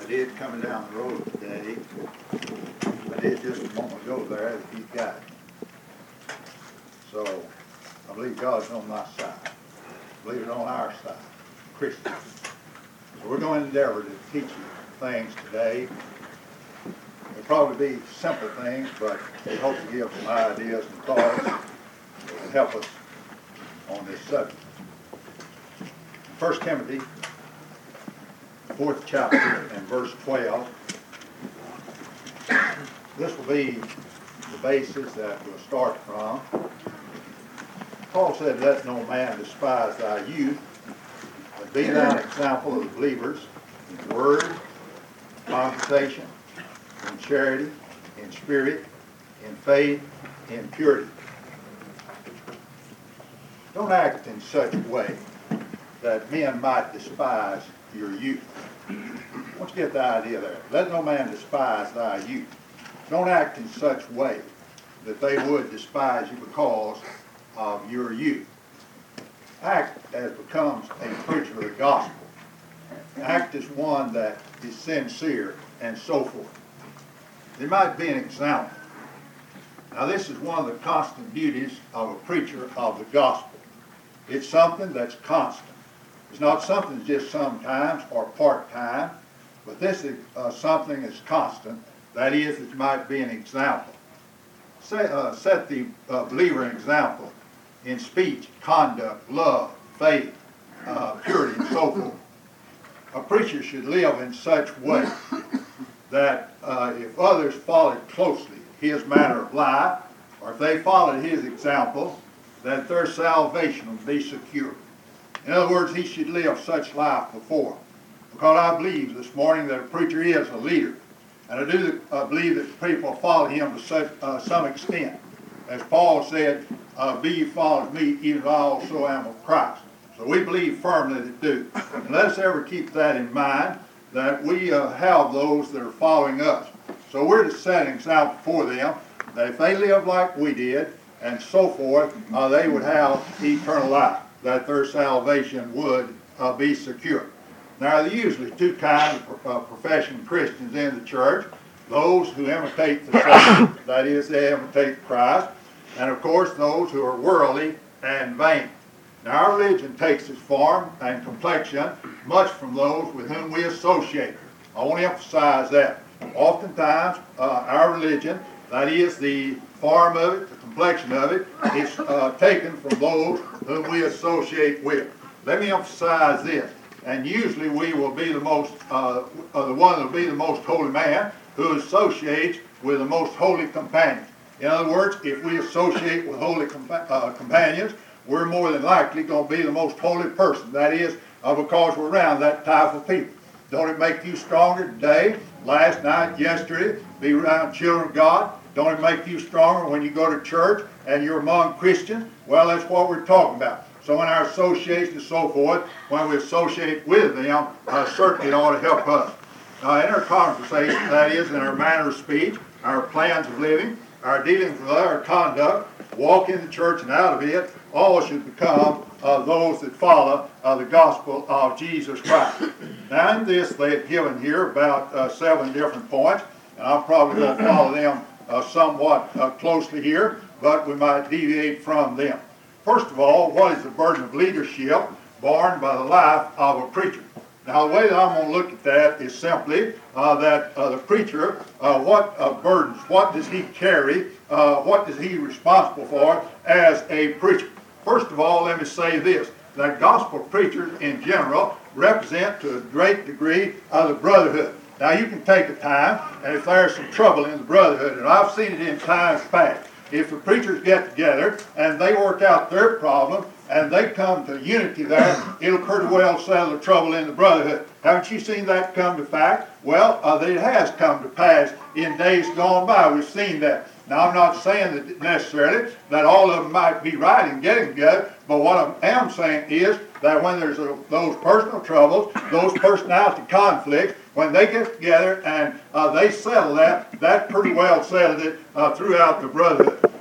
did coming down the road today. I did just a moment ago there that he got it. So I believe God's on my side. I believe it's on our side, Christians. So we're going to endeavor to teach you things today. It'll probably be simple things, but we hope to give some ideas and thoughts that will help us on this subject. 1 Timothy, 4th chapter and verse 12. This will be the basis that we'll start from. Paul said, "Let no man despise thy youth, but be thou an example of the believers in word, conversation, in charity, in spirit, in faith, in purity." Don't act in such a way that men might despise your youth. Once you get the idea there. Let no man despise thy youth. Don't act in such way that they would despise you because of your youth. Act as becomes a preacher of the gospel. Act as one that is sincere and so forth. There might be an example. Now this is one of the constant duties of a preacher of the gospel. It's something that's constant. It's not something that's just sometimes or part-time, but this is something that's constant. That is, it might be an example. Set the believer an example in speech, conduct, love, faith, purity, and so forth. A preacher should live in such way that if others followed closely his manner of life, or if they followed his example, that their salvation will be secure. In other words, he should live such life before him. Because I believe this morning that a preacher is a leader. And I do believe that people follow him to some extent. As Paul said, "Be ye followers of me, even as I also am of Christ." So we believe firmly that do. And let us ever keep that in mind, that we have those that are following us. So we're to set an example for them, that if they live like we did, and so forth, they would have eternal life, that their salvation would be secure. Now, there are usually two kinds of professing Christians in the church. Those who imitate the Savior, that is, they imitate Christ, and of course those who are worldly and vain. Now, our religion takes its form and complexion much from those with whom we associate. I want to emphasize that. Oftentimes, our religion, that is, the form of it, the complexion of it, is taken from those whom we associate with. Let me emphasize this. And usually we will be the one that will be the most holy man who associates with the most holy companion. In other words, if we associate with holy companions, we're more than likely going to be the most holy person. That is, because we're around that type of people. Don't it make you stronger today, last night, yesterday, be around children of God? Don't it make you stronger when you go to church and you're among Christians? Well, that's what we're talking about. So in our association and so forth, when we associate with them, certainly it ought to help us. In our conversation, that is, in our manner of speech, our plans of living, our dealings with our conduct, walk in the church and out of it, all should become those that follow the gospel of Jesus Christ. Now in this, they've given here about 7 different points, and I'm probably going to follow them somewhat closely here, but we might deviate from them. First of all, what is the burden of leadership borne by the life of a preacher? Now, the way that I'm going to look at that is simply that the preacher, what burdens, what does he carry, what is he responsible for as a preacher? First of all, let me say this, that gospel preachers in general represent to a great degree the brotherhood. Now, you can take a time, and if there's some trouble in the brotherhood, and I've seen it in times past, if the preachers get together and they work out their problem and they come to unity there, it'll pretty well settle the trouble in the brotherhood. Haven't you seen that come to fact? Well, it has come to pass in days gone by. We've seen that. Now, I'm not saying that necessarily that all of them might be right in getting together, but what I am saying is that when there's those personal troubles, those personality conflicts, when they get together and they settle that pretty well settled it throughout the brotherhood.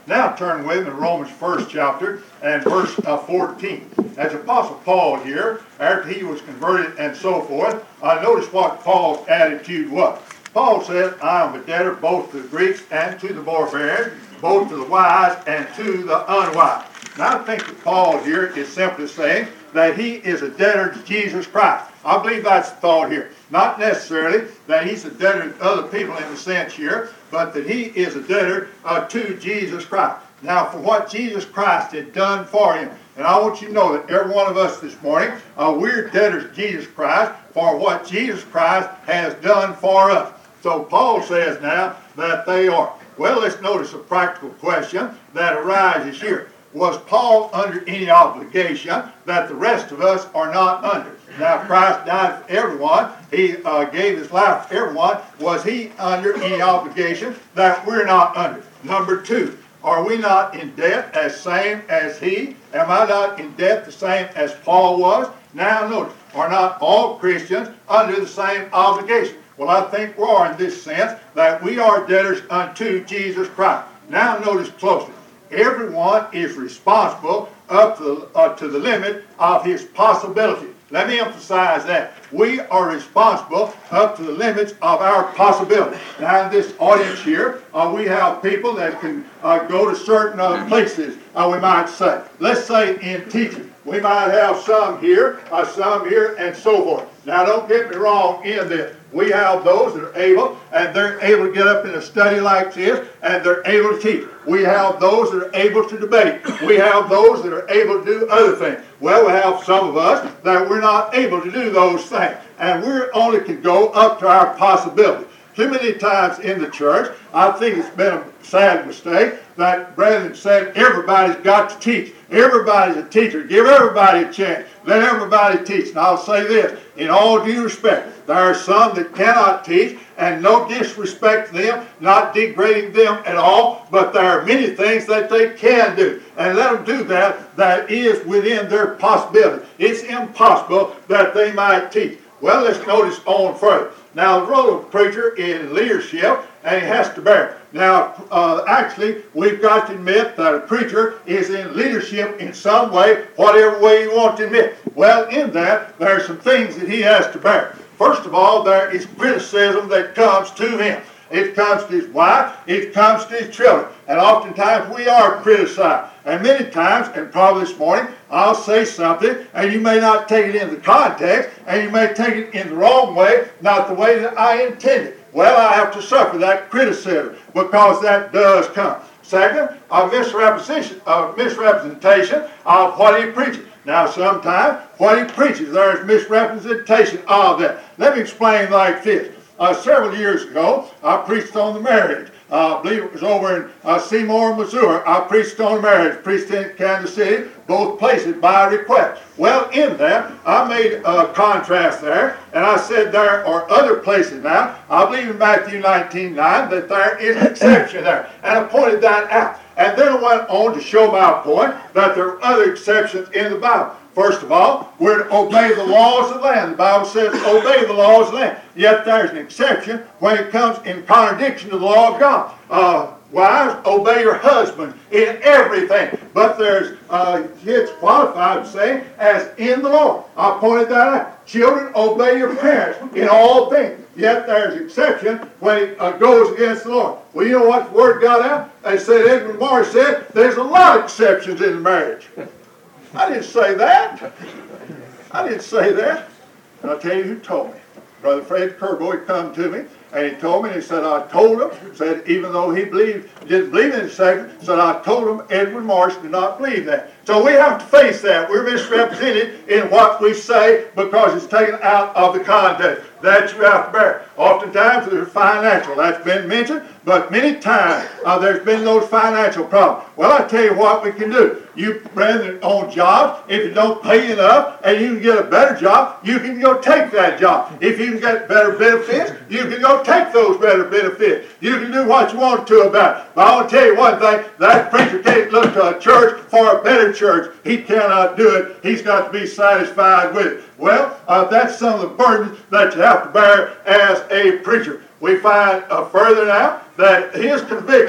Now turn with me to Romans 1st chapter and verse 14. As Apostle Paul here, after he was converted and so forth, notice what Paul's attitude was. Paul said, I am a debtor both to the Greeks and to the barbarians, both to the wise and to the unwise. Now I think that Paul here is simply saying that he is a debtor to Jesus Christ. I believe that's the thought here. Not necessarily that he's a debtor to other people in the sense here, but that he is a debtor to Jesus Christ. Now, for what Jesus Christ had done for him. And I want you to know that every one of us this morning, we're debtors to Jesus Christ for what Jesus Christ has done for us. So Paul says now that they are. Well, let's notice a practical question that arises here. Was Paul under any obligation that the rest of us are not under? Now, Christ died for everyone. He gave his life for everyone. Was he under any obligation that we're not under? Number two, are we not in debt as same as he? Am I not in debt the same as Paul was? Now, notice, are not all Christians under the same obligation? Well, I think we are in this sense that we are debtors unto Jesus Christ. Now, notice closely. Everyone is responsible up to the limit of his possibility. Let me emphasize that. We are responsible up to the limits of our possibility. Now in this audience here, we have people that can go to certain places, we might say. Let's say in teaching. We might have some here, and so forth. Now don't get me wrong in this. We have those that are able, and they're able to get up in a study like this, and they're able to teach. We have those that are able to debate. We have those that are able to do other things. Well, we have some of us that we're not able to do those things, and we only can go up to our possibility. Too many times in the church, I think it's been a sad mistake that brethren said everybody's got to teach. Everybody's a teacher. Give everybody a chance. Let everybody teach. And I'll say this, in all due respect, there are some that cannot teach, and no disrespect to them, not degrading them at all, but there are many things that they can do. And let them do that is within their possibility. It's impossible that they might teach. Well, let's notice on further. Now, the role of a preacher is leadership, and he has to bear. Now, actually, we've got to admit that a preacher is in leadership in some way, whatever way you want to admit. Well, in that, there are some things that he has to bear. First of all, there is criticism that comes to him. It comes to his wife, it comes to his children. And oftentimes we are criticized. And many times, and probably this morning, I'll say something, and you may not take it in the context, and you may take it in the wrong way, not the way that I intended. Well, I have to suffer that criticism, because that does come. Second, a misrepresentation of what he preaches. Now, sometimes what he preaches, there is misrepresentation of that. Let me explain like this. Several years ago, I preached on the marriage. I believe it was over in Seymour, Missouri. I preached on the marriage, preached in Kansas City, both places by request. Well, in that, I made a contrast there, and I said there are other places now. I believe in Matthew 19:9 that there is an exception there, and I pointed that out. And then I went on to show my point that there are other exceptions in the Bible. First of all, we're to obey the laws of the land. The Bible says obey the laws of the land. Yet there's an exception when it comes in contradiction to the law of God. Wives, obey your husband in everything. But there's, it's qualified to say, as in the law. I pointed that out. Children, obey your parents in all things. Yet there's an exception when it goes against the Lord. Well, you know what the word got out? They said, Edwin Morris said, there's a lot of exceptions in marriage. I didn't say that. I didn't say that. And I'll tell you who told me. Brother Fred Kerbo, he come to me, and he told me, and he said, I told him, said, even though he didn't believe in the second, said, I told him Edwin Marsh did not believe that. So we have to face that. We're misrepresented in what we say because it's taken out of the context. That you have to bear. Oftentimes there's financial. That's been mentioned, but many times there's been those financial problems. Well, I tell you what we can do. You brethren on jobs, if you don't pay enough and you can get a better job, you can go take that job. If you can get better benefits, you can go take those better benefits. You can do what you want to about it. But I want to tell you one thing, that preacher can't look to a church for a better church. He cannot do it. He's got to be satisfied with it. Well, that's some of the burdens that you have to bear as a preacher. We find further now that his conviction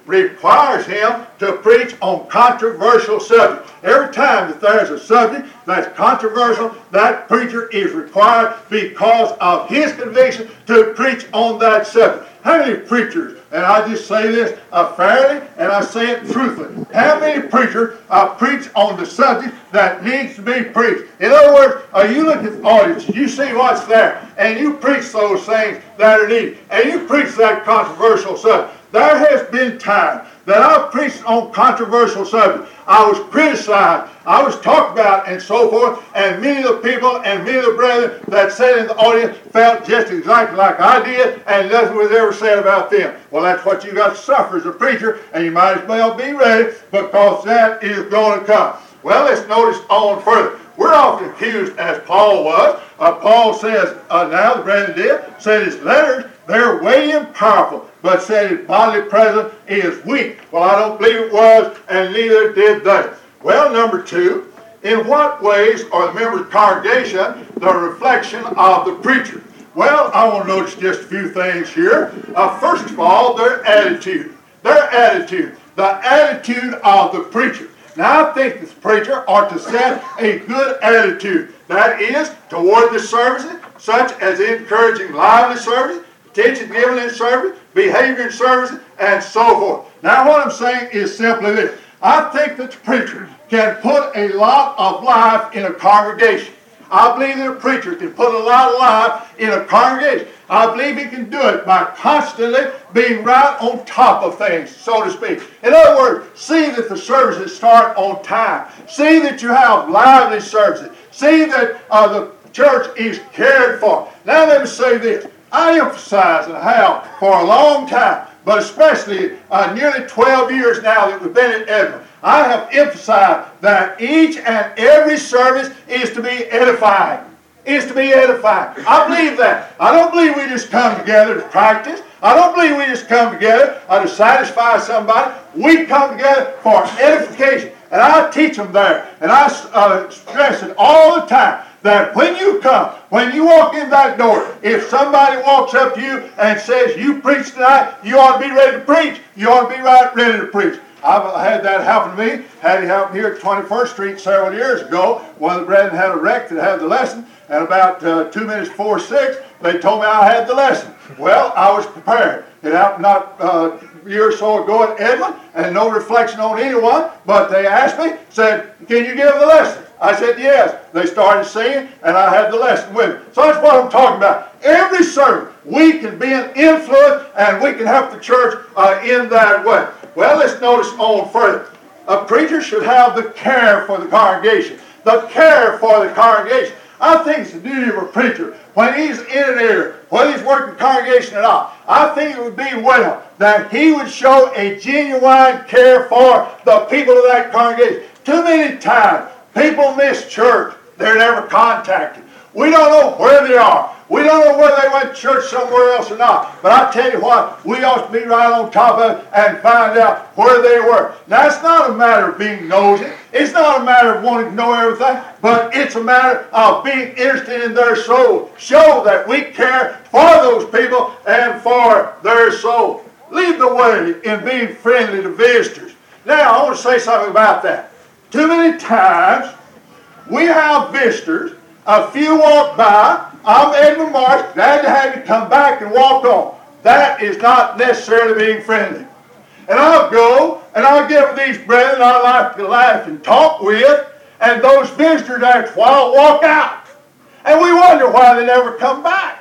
requires him to preach on controversial subjects. Every time that there's a subject that's controversial, that preacher is required because of his conviction to preach on that subject. How many preachers, and I just say this fairly and I say it truthfully, how many preachers preach on the subject that needs to be preached? In other words, you look at the audience, you see what's there, and you preach those things that are needed, and you preach that controversial subject. There has been time that I've preached on controversial subjects. I was criticized, I was talked about, and so forth, and many of the people and many of the brethren that sat in the audience felt just exactly like I did, and nothing was ever said about them. Well, that's what you got to suffer as a preacher, and you might as well be ready, because that is going to come. Well, let's notice on further. We're often accused, as Paul was. Paul says, now the brethren did, said his letters, they're weighty and powerful, but said his bodily presence is weak. Well, I don't believe it was, and neither did they. Well, number two, in what ways are the members of the congregation the reflection of the preacher? Well, I want to notice just a few things here. First of all, their attitude. Their attitude. The attitude of the preacher. Now, I think this preacher ought to set a good attitude. That is, toward the services, such as encouraging lively service, attention given in service, behavior in service, and so forth. Now, what I'm saying is simply this. I think that the preacher can put a lot of life in a congregation. I believe that a preacher can put a lot of life in a congregation. I believe he can do it by constantly being right on top of things, so to speak. In other words, see that the services start on time. See that you have lively services. See that the church is cared for. Now let me say this. I emphasize and have for a long time, but especially nearly 12 years now that we've been at Edmond, I have emphasized that each and every service is to be edifying. Is to be edifying. I believe that. I don't believe we just come together to practice. I don't believe we just come together to satisfy somebody. We come together for edification. And I teach them there. And I stress it all the time. That when you come, when you walk in that door, if somebody walks up to you and says, you preach tonight, you ought to be ready to preach. You ought to be ready to preach. I've had that happen to me. Had it happen here at 21st Street several years ago. One of the brethren had a wreck that had the lesson, and about 2 minutes before 6, they told me I had the lesson. Well, I was prepared. It happened not a year or so ago at Edmond, and no reflection on anyone, but they asked me, said, can you give the lesson? I said, yes. They started singing, and I had the lesson with them. So that's what I'm talking about. Every service, we can be an influence, and we can help the church in that way. Well, let's notice on further. A preacher should have the care for the congregation. The care for the congregation. I think it's the duty of a preacher, when he's in an area, whether he's working the congregation or not, I think it would be well that he would show a genuine care for the people of that congregation. Too many times, people miss church. They're never contacted. We don't know where they are. We don't know whether they went to church somewhere else or not. But I tell you what, we ought to be right on top of it and find out where they were. Now, it's not a matter of being nosy. It's not a matter of wanting to know everything. But it's a matter of being interested in their soul. Show that we care for those people and for their soul. Lead the way in being friendly to visitors. Now, I want to say something about that. Too many times, we have visitors. A few walk by. I'm Edmund Marsh, glad to have you come back and walk on. That is not necessarily being friendly. And I'll go, and I'll get with these brethren I like to laugh and talk with, and those visitors after a while walk out. And we wonder why they never come back.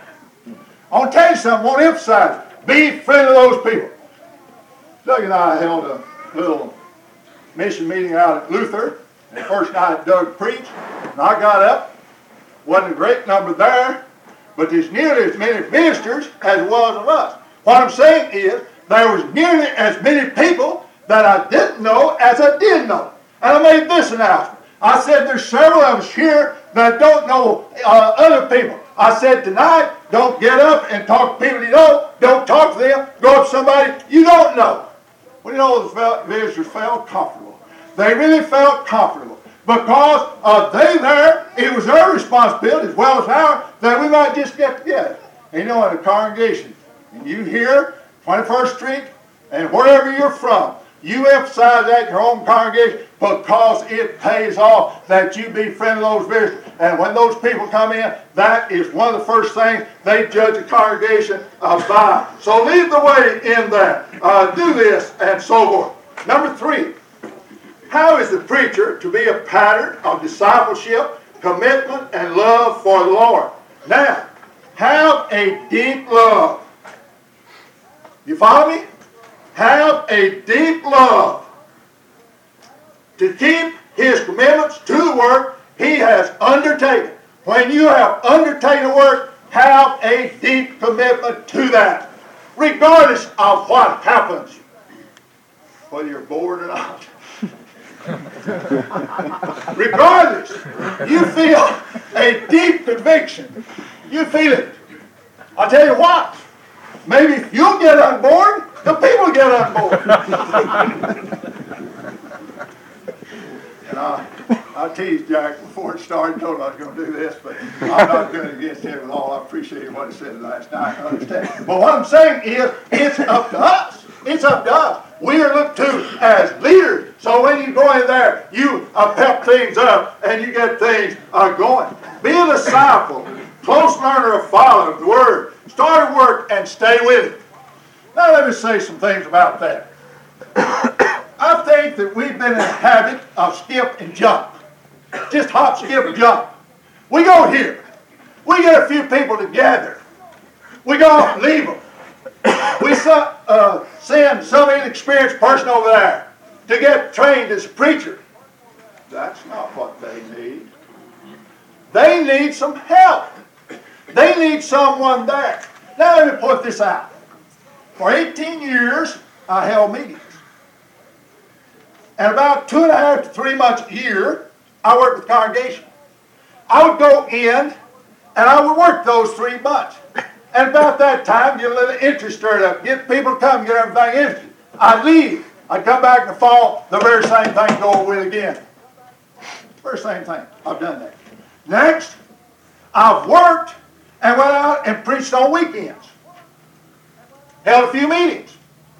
I want to tell you something, I want to emphasize it. Be friendly to those people. Doug and I held a little mission meeting out at Luther, and the first night Doug preached, and I got up. Wasn't a great number there, but there's nearly as many visitors as was of us. What I'm saying is, there was nearly as many people that I didn't know as I did know. And I made this announcement. I said, there's several of us here that don't know other people. I said, tonight, don't get up and talk to people you know. Don't talk to them. Go up to somebody you don't know. Well, you know, the visitors felt comfortable. They really felt comfortable. Because they there, it was their responsibility as well as ours that we might just get together. And you know, in a congregation, and you here, 21st Street, And wherever you're from, you emphasize that in your own congregation because it pays off that you be friendly to those visitors. And when those people come in, that is one of the first things they judge the congregation by. So lead the way in that. Do this and so forth. Number 3, how is the preacher to be a pattern of discipleship, commitment, and love for the Lord? Now, have a deep love. You follow me? Have a deep love to keep his commitments to the work he has undertaken. When you have undertaken work, have a deep commitment to that, regardless of what happens, whether you're bored or not. Regardless, you feel a deep conviction. You feel it. I'll tell you what, maybe if you get on board, the people get on board. And I teased Jack before it started, told him I was going to do this, but I'm not doing it against him at all. I appreciate what he said last night. I understand. But what I'm saying is, it's up to us. It's up to us. We are looked to as leaders. So when you go in there, you pep things up and you get things going. Be a disciple, close learner, a follower of the Word. Start work and stay with it. Now let me say some things about that. I think that we've been in a habit of skip and jump. Just hop, skip, and jump. We go here. We get a few people together. We go off and leave them. We send some inexperienced person over there to get trained as a preacher. That's not what they need. They need some help. They need someone there. Now let me point this out. For 18 years, I held meetings. And about 2.5 to 3 months a year, I worked with the congregation. I would go in, and I would work those 3 months. And about that time, get a little interest stirred up, get people to come, get everything interested. I'd leave. I'd come back in the fall, the very same thing go over with again. Very same thing. I've done that. Next, I've worked and went out and preached on weekends. Held a few meetings.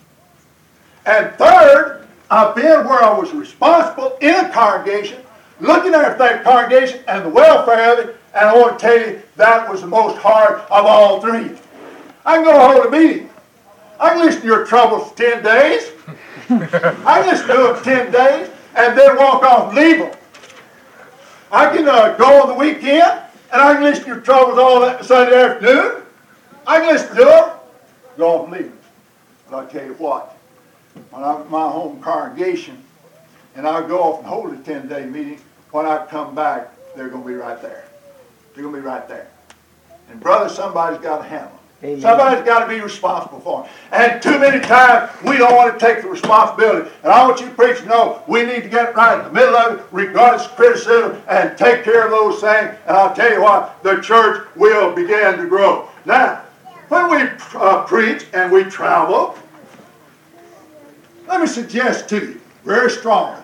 And third, I've been where I was responsible in a congregation, looking after that congregation and the welfare of it, and I want to tell you, that was the most hard of all 3. I can go hold a meeting. I can listen to your troubles for 10 days. I can listen to them for 10 days, and then walk off and leave them. I can go on the weekend, and I can listen to your troubles all that Sunday afternoon. I can listen to them, go off and leave them. But I'll tell you what, when I'm at my home congregation, and I go off and hold a 10-day meeting, when I come back, they're going to be right there. They're going to be right there. And brother, somebody's got to handle them. Amen. Somebody's got to be responsible for them. And too many times, we don't want to take the responsibility. And I want you preachers to know, we need to get right in the middle of it, regardless of criticism, and take care of those things. And I'll tell you what, the church will begin to grow. Now, when we preach and we travel, let me suggest to you, very strongly,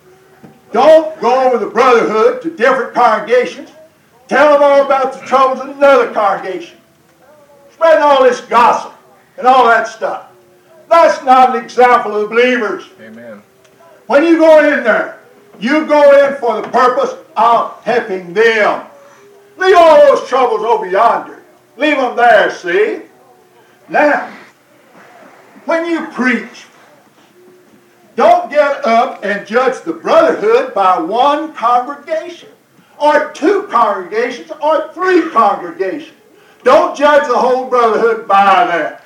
don't go with the brotherhood to different congregations. Tell them all about the troubles in another congregation. Spreading all this gossip and all that stuff. That's not an example of the believers. Amen. When you go in there, you go in for the purpose of helping them. Leave all those troubles over yonder. Leave them there, see? Now, when you preach, don't get up and judge the brotherhood by one congregation, or 2 congregations, or 3 congregations. Don't judge the whole brotherhood by that.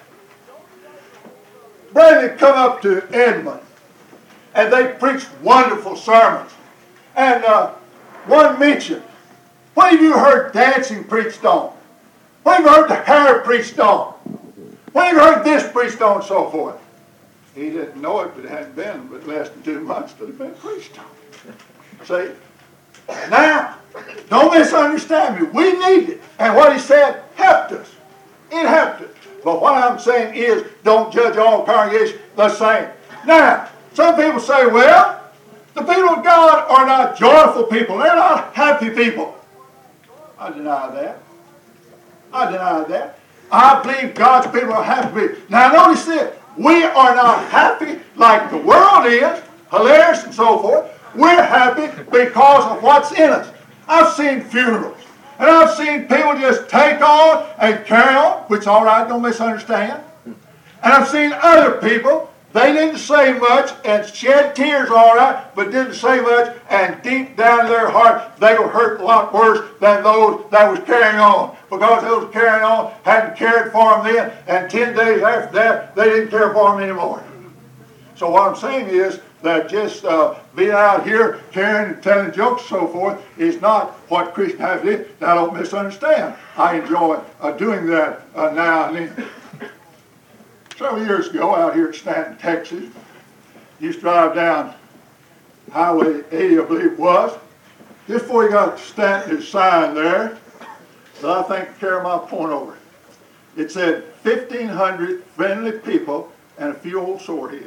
Brethren come up to Edmond, and they preach wonderful sermons. And one mentioned, when have you heard dancing preached on? When have you heard the hair preached on? When have you heard this preached on, and so forth? He didn't know it, but it hadn't been but less than 2 months that it had been preached on. See? Now, don't misunderstand me. We need it. And what he said helped us. It helped us. But what I'm saying is, don't judge all congregations the same. Now, some people say, well, the people of God are not joyful people. They're not happy people. I deny that. I deny that. I believe God's people are happy people. Now, notice this. We are not happy like the world is, hilarious and so forth. We're happy because of what's in us. I've seen funerals, and I've seen people just take on and carry on, which all right, don't misunderstand. And I've seen other people, they didn't say much and shed tears all right, but didn't say much, and deep down in their heart, they were hurt a lot worse than those that was carrying on. Because those carrying on hadn't cared for them then, and 10 days after that, they didn't care for them anymore. So what I'm saying is that just being out here carrying and telling jokes and so forth is not what Christian has to do. Now, don't misunderstand. I enjoy doing that now and then. Several years ago, out here at Stanton, Texas, used to drive down Highway 80, I believe it was. Just before you got to Stanton, there's a sign there that I think will carry my point over. It said, 1,500 friendly people and a few old sore heads.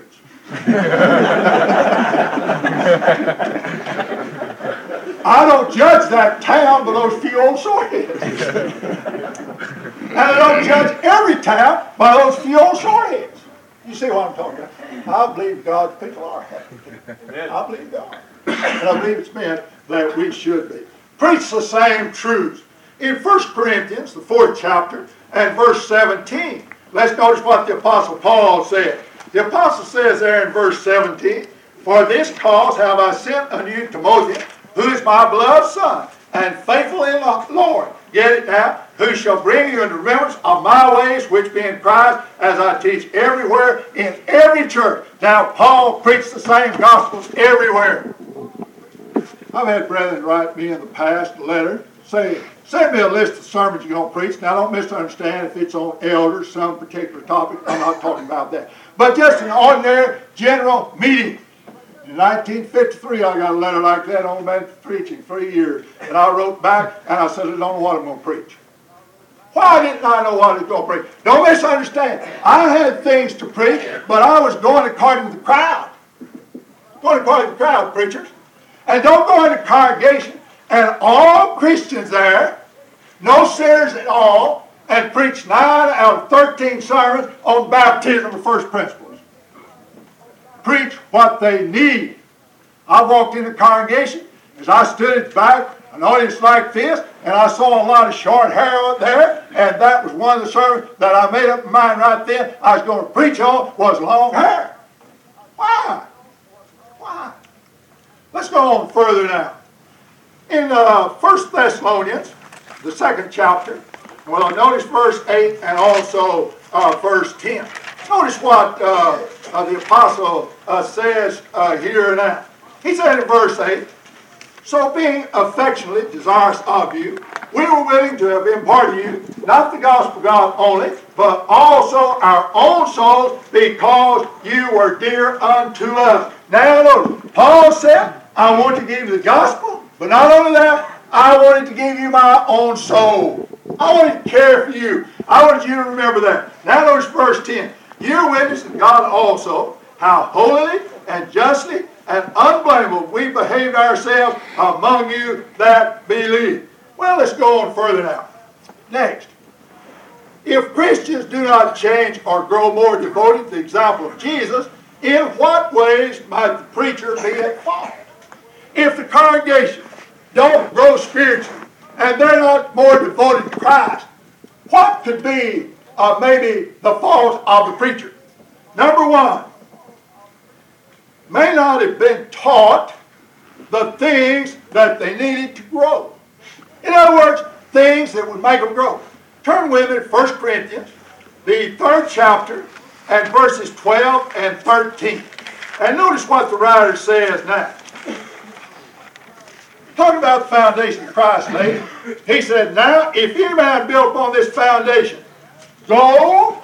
I don't judge that town by those few old sore heads. And I don't judge every town by those few old sore heads. You see what I'm talking about? I believe God's people are happy. I believe God. And I believe it's meant that we should be. Preach the same truths. In 1 Corinthians, the 4th chapter, and verse 17, let's notice what the Apostle Paul said. The Apostle says there in verse 17, "For this cause have I sent unto you Timothy, who is my beloved son, and faithful in the Lord." Get it now? "Who shall bring you into remembrance of my ways, which be in Christ, as I teach everywhere in every church." Now, Paul preached the same gospels everywhere. I've had brethren write me in the past a letter, say, "Send me a list of sermons you're going to preach." Now, don't misunderstand if it's on elders, some particular topic. I'm not talking about that. But just an ordinary general meeting. In 1953, I got a letter like that. I've only been preaching 3 years. And I wrote back, and I said, "I don't know what I'm going to preach." Why didn't I know what I was going to preach? Don't misunderstand. I had things to preach, but I was going according to the crowd. Going according to the crowd, preachers. And don't go into congregation, and all Christians there, no sinners at all, and preach 9 out of 13 sermons on baptism of first principles. Preach what they need. I walked in the congregation, as I stood at the back, an audience like this, and I saw a lot of short hair out there, and that was one of the sermons that I made up my mind right then I was going to preach on was long hair. Why? Why? Let's go on further now. In 1 Thessalonians, the 2nd chapter, well, notice verse 8 and also verse 10. Notice what the apostle says here now. He said in verse 8, "So being affectionately desirous of you, we were willing to have imparted you, not the gospel of God only, but also our own souls, because you were dear unto us." Now notice, Paul said, "I want to give you the gospel, but not only that, I wanted to give you my own soul. I wanted to care for you. I wanted you to remember that." Now notice verse 10. "You're witnessing God also, how holily and justly and unblameable we behaved ourselves among you that believe." Well, let's go on further now. Next. If Christians do not change or grow more devoted to the example of Jesus, in what ways might the preacher be at fault? If the congregation don't grow spiritually and they're not more devoted to Christ, what could be maybe the fault of the preacher? Number one, may not have been taught the things that they needed to grow. In other words, things that would make them grow. Turn with me to 1 Corinthians, the 3rd chapter, and verses 12 and 13. And notice what the writer says now. Talking about the foundation Christ laid, he said, "Now, if any man build upon this foundation gold,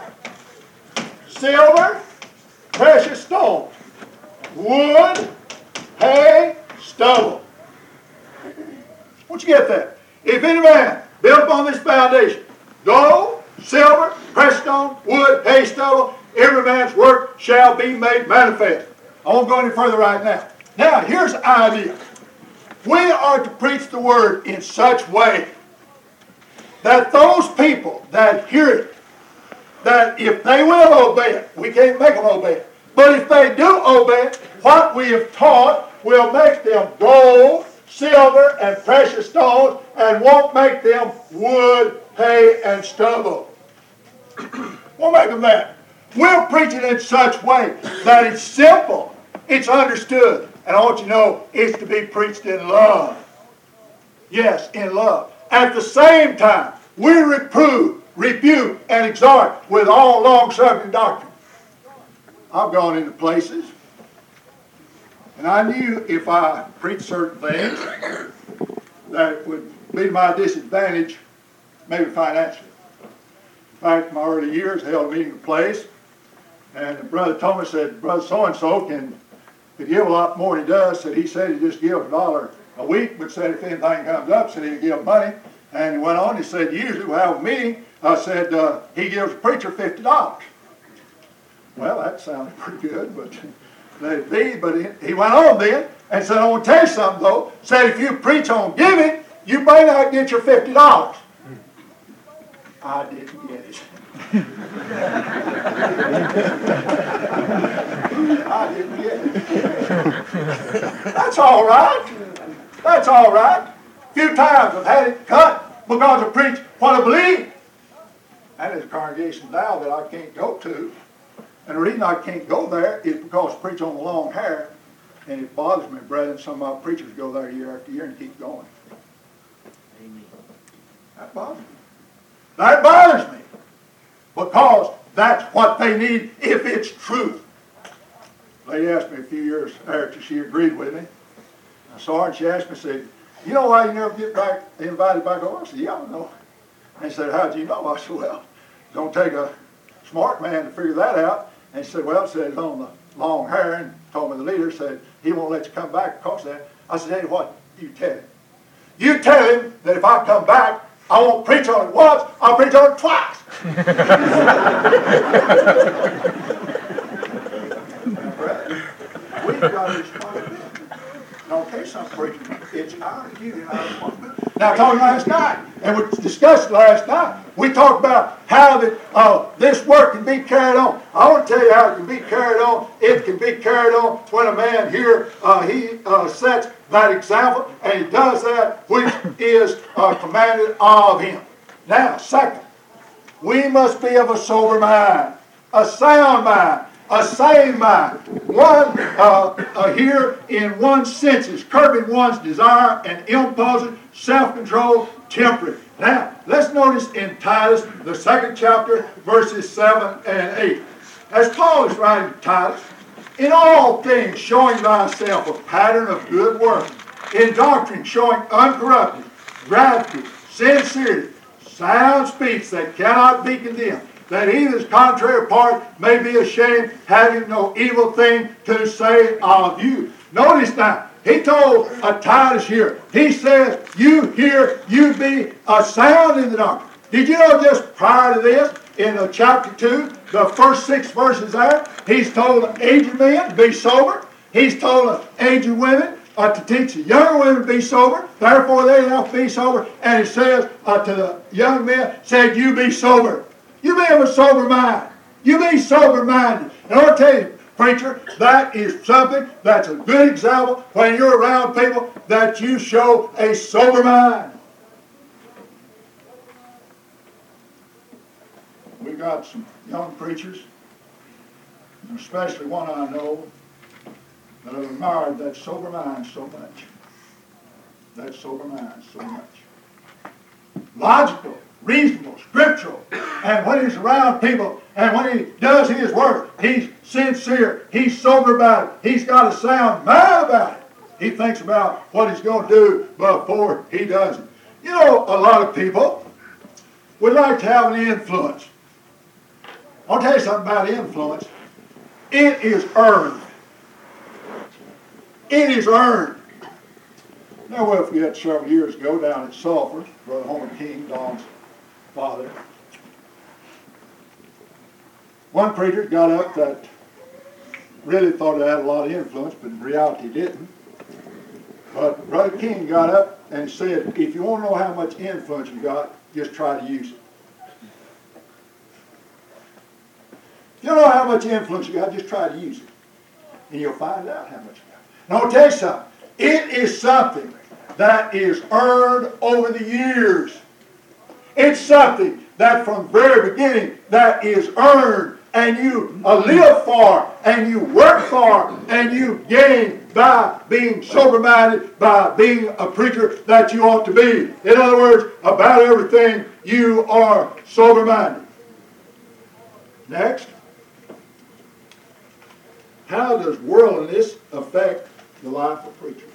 silver, precious stones, wood, hay, stubble." Won't you get that? If any man build upon this foundation gold, silver, precious stones, wood, hay, stubble, every man's work shall be made manifest. I won't go any further right now. Now, here's the idea. We are to preach the word in such way that those people that hear it that if they will obey it, we can't make them obey it, but if they do obey it, what we have taught will make them gold, silver, and precious stones, and won't make them wood, hay, and stubble. We'll make them that. We'll preach it in such a way that it's simple, it's understood, and I want you to know it's to be preached in love. Yes, in love. At the same time, we reprove, rebuke, and exhort with all long-suffering doctrine. I've gone into places, and I knew if I preached certain things that it would be to my disadvantage, maybe financially. In fact, in my early years, I held a meeting in a place, and the brother told me, said, Brother so-and-so could give a lot more than he does. Said he said he just give $1 a week, but said if anything comes up, said he'd give money. And he went on, he said, usually we'll have a meeting. I said, he gives the preacher $50. Well, that sounded pretty good, but let it be. But he went on then and said, I want to tell you something, though. Said, if you preach on giving, you may not get your $50. I didn't get it. I didn't get it. That's all right. That's all right. A few times I've had it cut because I preach what I believe. And there's a congregation now that I can't go to. And the reason I can't go there is because I preach on the long hair. And it bothers me, brethren. Some of our preachers go there year after year and keep going. Amen. That bothers me. That bothers me. Because that's what they need if it's truth. A lady asked me a few years after she agreed with me. I saw her and she asked me, said, you know why you never get back invited back over? I said, yeah, I know. And he said, how'd you know? I said, well, it don't take a smart man to figure that out. And he said, well, it said it's on the long hair, and told me the leader said he won't let you come back because of that. I said, hey, what you tell him? You tell him that if I come back, I won't preach on it once, I'll preach on it twice. We've got a responsibility. Now, okay, some preaching, it's our duty and our responsibility. Now, I told you last night, and we discussed it last night, we talked about how that this work can be carried on. I want to tell you how it can be carried on. It can be carried on when a man here, he sets that example, and he does that which is commanded of him. Now, second, we must be of a sober mind, a sound mind, a sane mind, one here in one's senses, curbing one's desire and impulses, self-control, temperate. Now, let's notice in Titus, the 2nd chapter, verses 7 and 8. As Paul is writing to Titus, in all things showing thyself a pattern of good work, in doctrine showing uncorrupted, gravity, sincerity, sound speech that cannot be condemned, that either's contrary part may be ashamed, having no evil thing to say of you. Notice now, he told Titus here, he says, you here, you be sound in the doctrine. Did you know just prior to this, in chapter 2, the first 6 verses there, he's told aged men to be sober. He's told aged women to teach the younger women to be sober. Therefore, they have to be sober. And he says to the young men, said, you be sober. You be of a sober mind. You be sober-minded. And I want to tell you, preacher, that is something that's a good example when you're around people that you show a sober mind. We've got some young preachers, especially one I know, that have admired that sober mind so much. That sober mind so much. Logical, reasonable, scriptural. And when he's around people and when he does his work, he's sincere. He's sober about it. He's got a sound mind about it. He thinks about what he's going to do before he does it. You know, a lot of people would like to have an influence. I'll tell you something about influence. It is earned. It is earned. Now, well, if we had several years ago down at Sulphur, Brother Homer King, Don's father, one preacher got up that really thought it had a lot of influence, but in reality didn't. But Brother King got up and said, if you want to know how much influence you got, just try to use it. You don't know how much influence you got, just try to use it. And you'll find out how much you got. Now I'll tell you something. It is something that is earned over the years. It's something that from the very beginning that is earned and you live for and you work for and you gain by being sober-minded, by being a preacher that you ought to be. In other words, about everything you are sober-minded. Next. How does worldliness affect the life of preachers?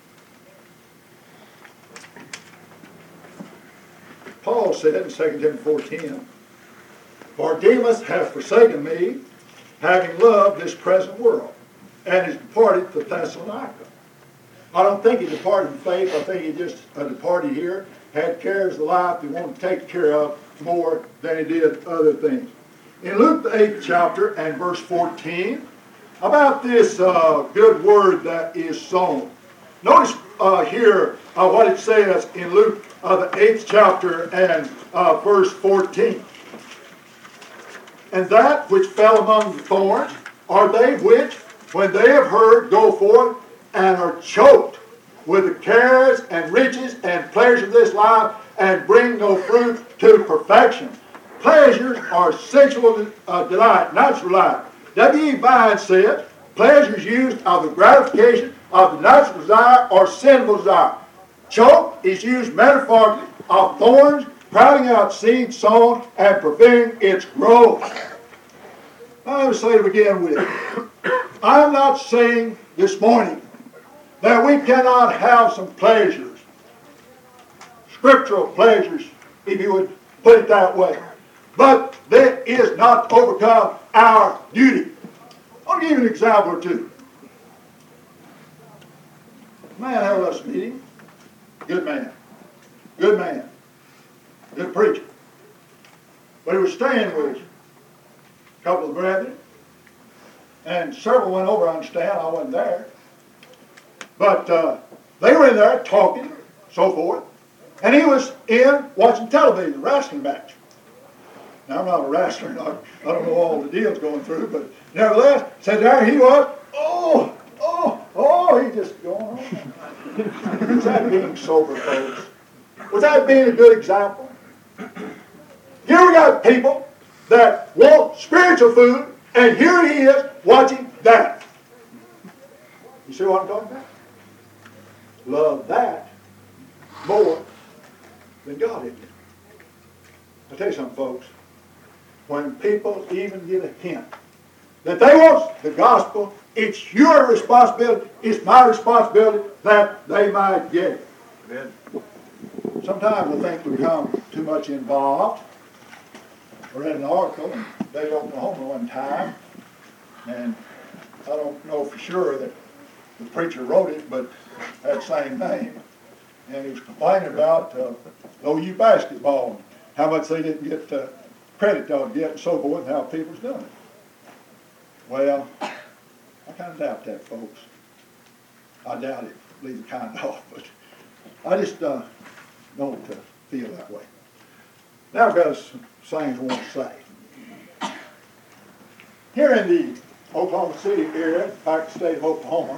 Paul said in 2 Timothy 4:10, "For Demas hath forsaken me, having loved this present world, and is departed to Thessalonica." I don't think he departed in faith. I think he just departed here, had cares of life he wanted to take care of more than he did other things. In Luke the 8th chapter and verse 14, about this good word that is sown. Notice here what it says in Luke the 8th chapter and verse 14. "And that which fell among the thorns are they which, when they have heard, go forth and are choked with the cares and riches and pleasures of this life, and bring no fruit to perfection." Pleasures are sensual delight, natural life. W.E. Vine said, pleasures used of the gratification of the natural desire or sinful desire. Choke is used metaphorically of thorns crowding out seed sown and preventing its growth. I will say to begin with, I'm not saying this morning that we cannot have some pleasures, scriptural pleasures, if you would put it that way. But that is not to overcome our duty. I'll give you an example or two. Man held us a meeting. Good man. Good man. Good preacher. But he was staying with a couple of brethren. And several went over, I understand. I wasn't there. But they were in there talking, so forth. And he was in watching television, a wrestling match. Now, I'm not a wrestler. I don't know all the deals going through. But nevertheless, said there he was. He just going on. Was that being sober, folks? Was that being a good example? Here we got people that want spiritual food, and here he is watching that. You see what I'm talking about? Love that more than God did. I'll tell you something, folks. When people even get a hint that they want the gospel, it's your responsibility, it's my responsibility that they might get it. Amen. Sometimes I think we become too much involved. I read an article in Daily Oklahoma one time, and I don't know for sure that the preacher wrote it, but had the same name. And he was complaining about OU basketball, and how much they didn't get credit they would get and so forth, and how people's doing it. Well, I kind of doubt that, folks. I doubt it. Leave it kind of off, but I just don't feel that way. Now I've got some things I want to say. Here in the Oklahoma City area, in fact, the state of Oklahoma,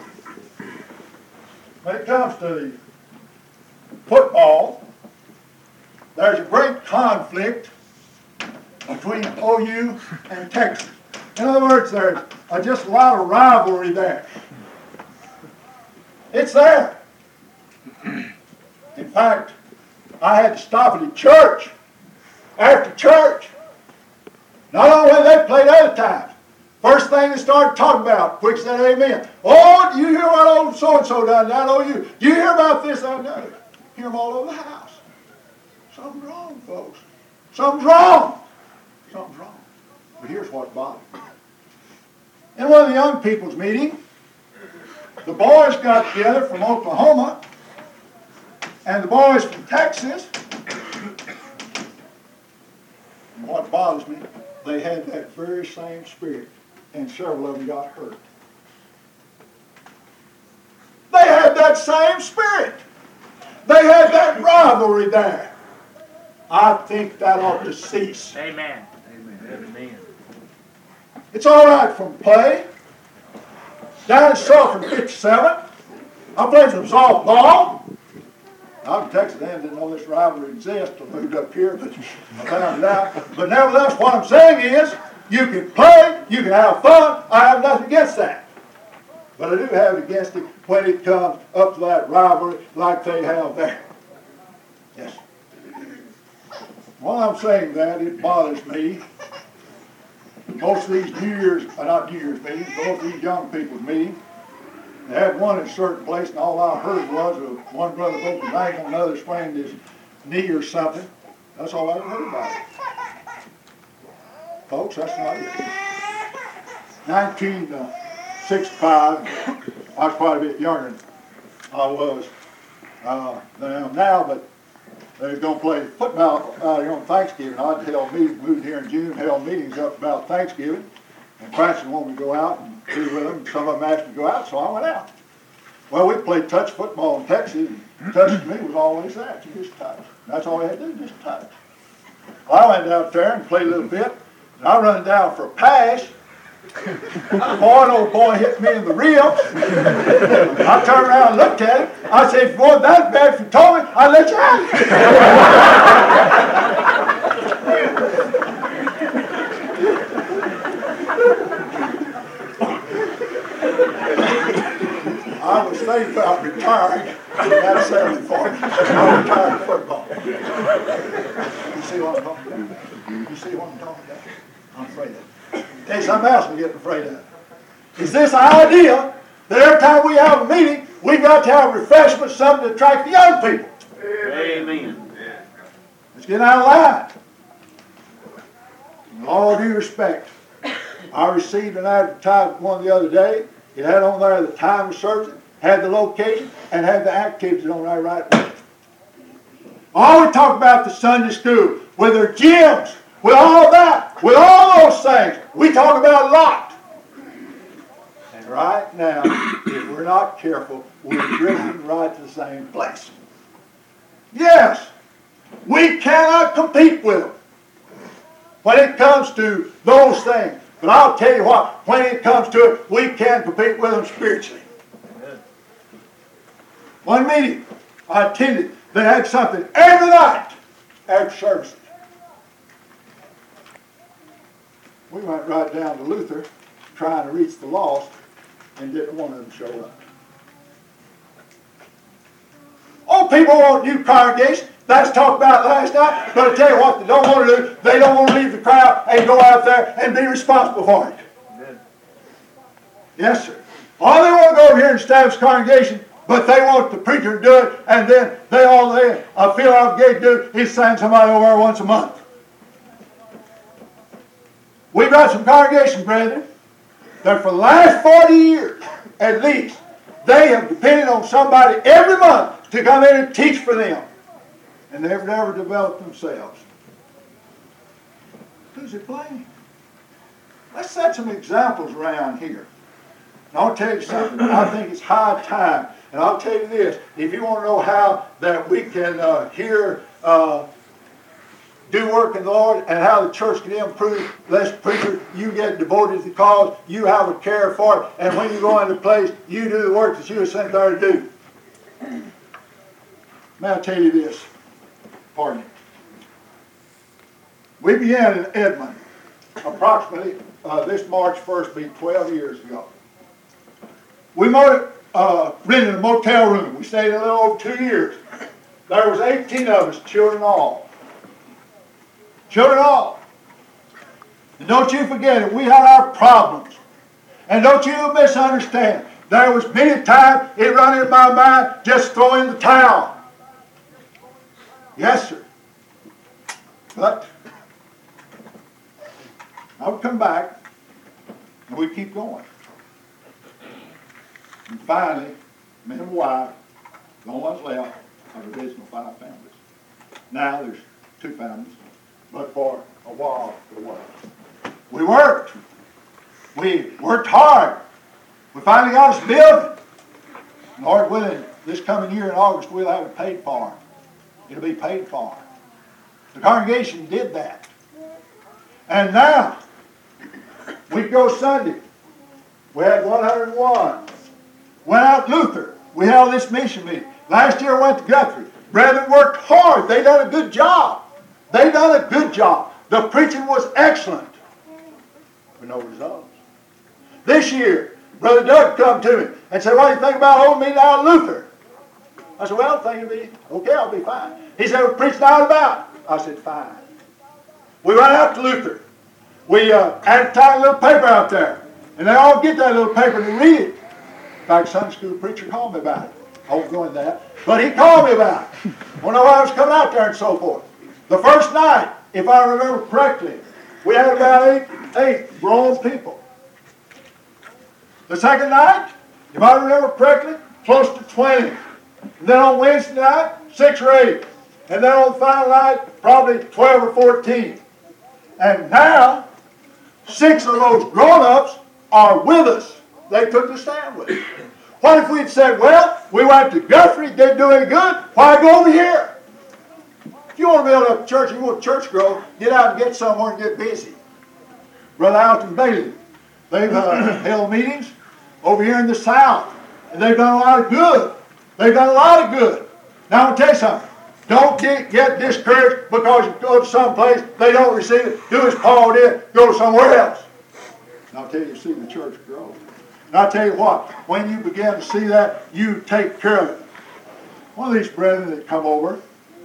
when it comes to the football, there's a great conflict between OU and Texas. In other words, there's just a lot of rivalry there. It's there. In fact, I had to stop at a church after church. Not only when they played other times. First thing they started talking about, quick said amen. Oh, do you hear what old so-and-so done down OU? Do you hear about this, that, and the other? Hear them all over the house. Something's wrong, folks. Something's wrong. Something's wrong. But here's what bothered me. In one of the young people's meetings, the boys got together from Oklahoma and the boys from Texas. And what bothers me, they had that very same spirit, and several of them got hurt. They had that same spirit. They had that rivalry there. I think that ought to cease. Amen. Amen. Amen. It's all right from play. Down in Sulphur in 57, I played some softball. I'm from Texas and didn't know this rivalry exists. I moved up here, but I found it out. But nevertheless, what I'm saying is, you can play, you can have fun. I have nothing against that. But I do have it against it when it comes up to that rivalry like they have there. Yes. While I'm saying that, it bothers me. Most of these not New Year's meetings, most of these young people's meetings, they had one in a certain place, and all I heard was one brother broke his ankle, another sprained his knee or something. That's all I ever heard about it. Folks, that's not it. 1965, I was quite a bit younger than I was than I am now, but they was going to play football out here on Thanksgiving. I'd held meetings, moved here in June, held meetings up about Thanksgiving. And Francis wanted me to go out and be with them. Some of them asked me to go out, so I went out. Well, we played touch football in Texas, and touch to me was always that. You just touch. That's all you had to do, just touch. Well, I went out there and played a little bit, and I run down for a pass. An old boy hit me in the ribs. I turned around and looked at him. I said, if you want that bad, if you told me, I'd let you out. I was thinking about retiring. That's selling for me. I retired football. You see what I'm talking about? You see what I'm talking about? I'm afraid of it. Tell you something else I'm getting afraid of. Is this idea that every time we have a meeting, we've got to have refreshments, something to attract the young people. Amen. Let's get out of line. With all due respect, I received an advertisement one the other day. It had on there the time of service, had the location, and had the activities on there right away. All we talk about the Sunday school, with their gyms, with all that, with all those things, we talk about a lot. And right now, if we're not careful, we're drifting right to the same place. Yes, we cannot compete with them when it comes to those things. But I'll tell you what, when it comes to it, we can compete with them spiritually. One meeting I attended, they had something every night after services. We went right down to Luther trying to reach the lost, and didn't one of them show up. Oh, people want new congregations. That's talked about last night. But I tell you what they don't want to do. They don't want to leave the crowd and go out there and be responsible for it. Amen. Yes, sir. All they want to go over here and establish congregation, but they want the preacher to do it, and then they feel obligated to do it, is send somebody over there once a month. We've got some congregation brethren that for the last 40 years, at least, they have depended on somebody every month to come in and teach for them. And they've never developed themselves. Who's it playing? Let's set some examples around here. And I'll tell you something. I think it's high time. And I'll tell you this. If you want to know how that we can do work in the Lord and how the church can improve, less preacher, you get devoted to the cause, you have a care for it, and when you go into place, you do the work that you were sent there to do. May I tell you this? Pardon me. We began in Edmond approximately this March 1st be 12 years ago. We rented a motel room. We stayed a little over 2 years. There was 18 of us, children all. Children all. And don't you forget it, we had our problems. And don't you misunderstand. There was many times it run in my mind just throw in the towel. Yes, sir. But I would come back and we'd keep going. And finally, me and my wife, the only ones left, of the original 5 families. Now there's 2 families, but for a while it was. We worked. We worked hard. We finally got us a building. Lord willing, this coming year in August we'll have it paid for. It'll be paid for. The congregation did that. And now, We'd go Sunday. We had 101. Went out Luther. We held this mission meeting. Last year I went to Guthrie. Brethren worked hard. They done a good job. They done a good job. The preaching was excellent. With no results. This year, Brother Doug come to me and said, what do you think about holding me down at Luther? I said, well, think it'll be okay, I'll be fine. He said, we're preaching out about. I said, fine. We went out to Luther. We advertised a little paper out there. And they all get that little paper and read it. In fact, Sunday school preacher called me about it. I won't go into that. But he called me about it. Well, know I was coming out there and so forth. The first night, if I remember correctly, we had about eight grown people. The second night, if I remember correctly, close to 20. And then on Wednesday night, 6 or 8. And then on the final night, probably 12 or 14. And now, 6 of those grown-ups are with us. They took the stand with us. What if we'd said, well, we went to Guthrie, didn't do any good, why go over here? If you want to build up a church, you want church growth, get out and get somewhere and get busy. Brother Alton Bailey, they've held meetings over here in the South, and they've done a lot of good. They've done a lot of good. Now, I'll tell you something. Don't get discouraged because you go to someplace, they don't receive it. Do as Paul did, go somewhere else. And I'll tell you, see the church grow. And I'll tell you what, when you begin to see that, you take care of it. One of these brethren that come over,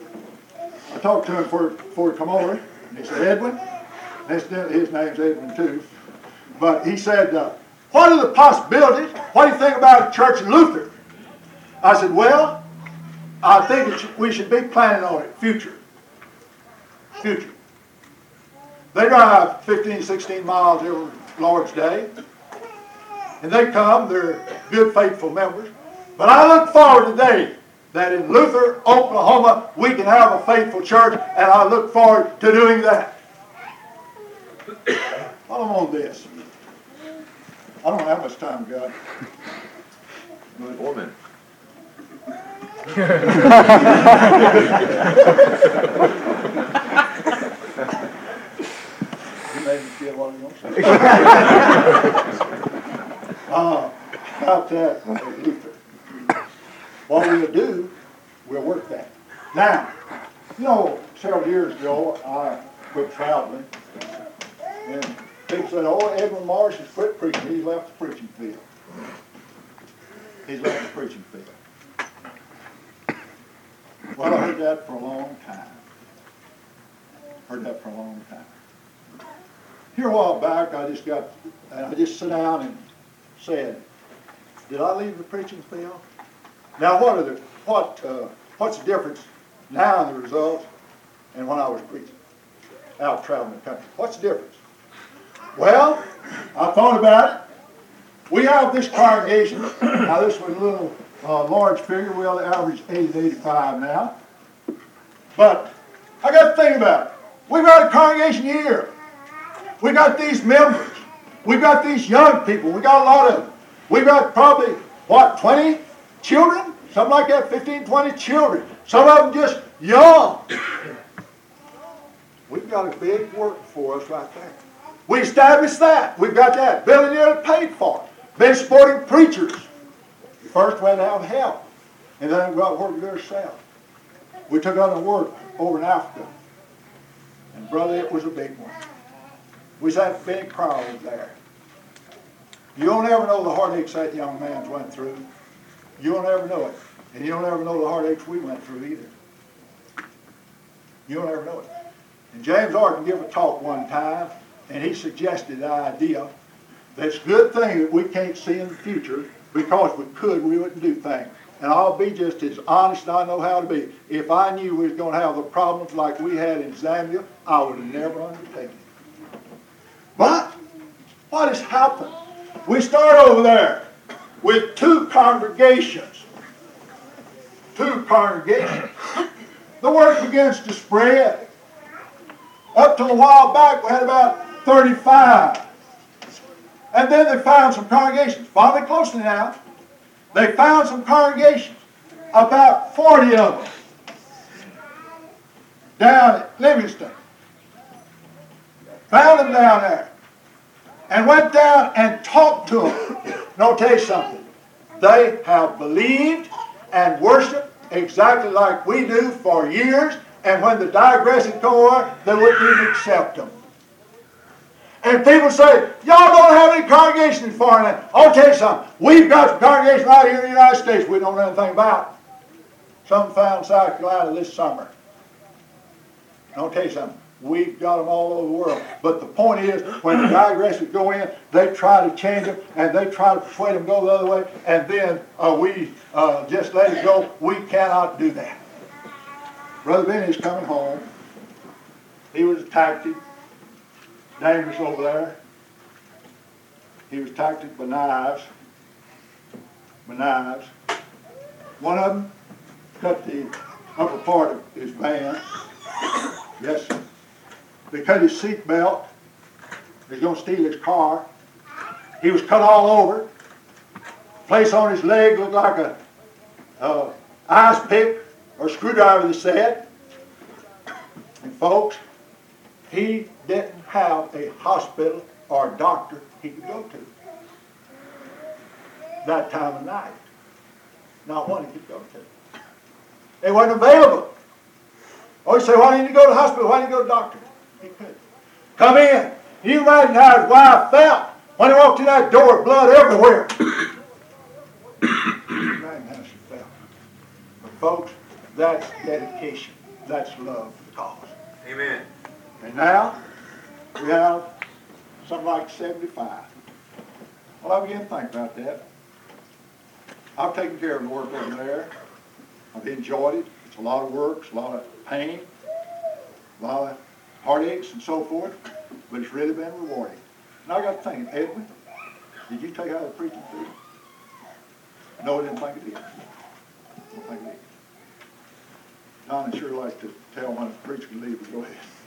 I talked to him before he come over, and he said, Edwin, incidentally his name's Edwin too, but he said, what are the possibilities? What do you think about a church in Luther? I said, well, I think we should be planning on it, future. Future. They drive 15, 16 miles every Lord's Day. And they come, they're good, faithful members. But I look forward today that in Luther, Oklahoma, we can have a faithful church, and I look forward to doing that. While I'm on this, I don't have much time, God. 4 minutes. You made me feel what I'm going to say. About that, Luther. What we'll do, we'll work that. Now, you know, several years ago, I quit traveling, and people said, oh, Edwin Marsh has quit preaching. He's left the preaching field. He's left the preaching field. Well, I heard that for a long time. Here a while back, I just sat down and said, did I leave the preaching field? Now, what's the difference now in the results and when I was preaching out traveling the country? What's the difference? Well, I thought about it. We have this congregation. Now, this was a little large figure. We only average 80 to 85 now. But I got to think about it. We've got a congregation here. We got these members. We've got these young people. We got a lot of them. We've got probably, 20 children? Something like that, 15, 20 children. Some of them just young. We've got a big work for us right there. We established that. We've got that. Building nearly paid for. Been supporting preachers. First we had to have help. And then we got to work good ourselves. We took on the work over in Africa. And brother, it was a big one. We was at a big crowd there. You don't ever know the heartaches that young man's went through. You don't ever know it. And you don't ever know the heartaches we went through either. You don't ever know it. And James Arkin gave a talk one time, and he suggested the idea that it's a good thing that we can't see in the future, because if we could, we wouldn't do things. And I'll be just as honest as I know how to be. If I knew we was going to have the problems like we had in Zambia, I would have never undertaken it. But what has happened? We start over there with 2 congregations. 2 congregations. The word begins to spread. Up till a while back, we had about 35. And then they found some congregations. Follow me closely now. They found some congregations, about 40 of them, down at Livingston. Found them down there. and went down and talked to them. And I'll tell you something. They have believed and worshiped exactly like we do for years, and when the digressive come over, they wouldn't even accept them. And people say, y'all don't have any congregation in foreign land. I'll tell you something. We've got a congregation right here in the United States we don't know anything about. Some found in South Carolina this summer. And I'll tell you something. We've got them all over the world. But the point is, when the digressive go in, they try to change them, and they try to persuade them to go the other way, and then we just let it go. We cannot do that. Brother Benny's coming home. He was attacked. Dangerous over there. He was attacked by knives. One of them cut the upper part of his van. Yes, sir. They cut his seat belt. They was going to steal his car. He was cut all over. Place on his leg looked like a ice pick or screwdriver, they said. And folks, he didn't have a hospital or a doctor he could go to that time of night. Not one he could go to. They wasn't available. Oh, you say, why didn't you go to the hospital? Why didn't you go to the doctor? He couldn't. Come in. You imagine how his wife felt when he walked in that door, blood everywhere. You imagine how she felt. But folks, that's dedication. That's love for the cause. Amen. And now, we have something like 75. Well, I began to think about that. I've taken care of the work over there. I've enjoyed it. It's a lot of work, it's a lot of pain, a lot of heartaches and so forth, but it's really been rewarding. And I got to think, Edwin, did you take out the preaching fee? No, I didn't think it did. I don't think it did. Don would sure like to tell when the preacher can leave, but go ahead.